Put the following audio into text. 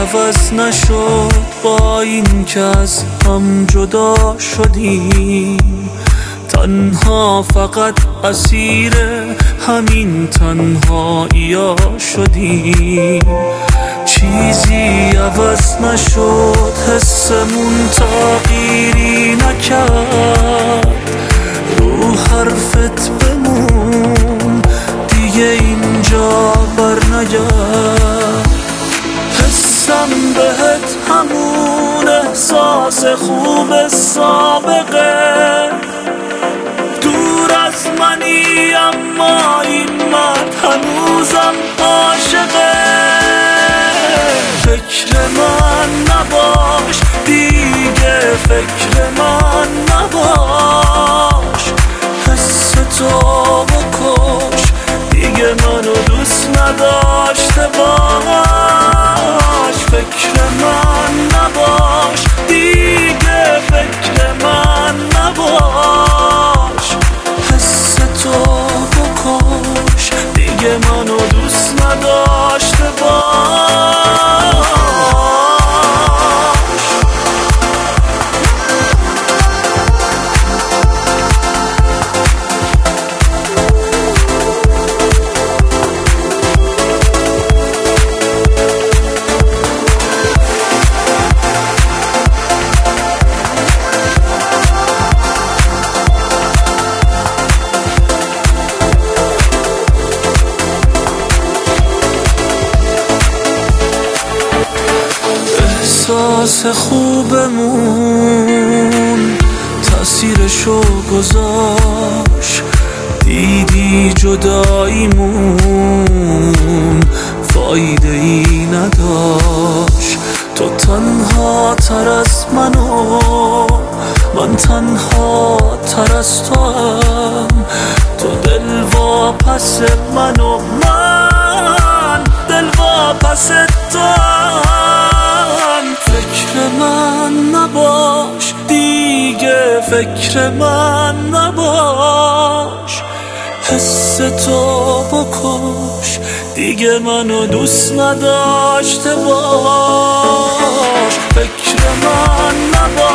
عوض نشد با این که از هم جدا شدیم. تنها فقط اسیر همین تنهایی‌ها شدیم. چیزی عوض نشد، حسمون تغییری نکرد. رو حرفت بمون، دیگه اینجا برنگرد. حسم بهت همون احساس خوب سابقه. دور از منی اما این مرد هنوزم عاشقه. فکر من نباش دیگه، فکر من نباش. حس تو بکش، دیگه منو دوست نداشته باش. فکر من نباش دیگه، فکر من نباش. حس تو بکش، دیگه منو دوست نداشته باش. احساس خوبمون تأثیرشو گذاشت. دیدی جداییمون فایده ای نداشت. تو تنها تر از منو، من تنها تر از تو هم. تو دل واپس منو، من دل واپس تو هم. فکر من نباش دیگه، فکر من نباش. حس تو بکش، دیگه منو دوست نداشته باش. فکر من نباش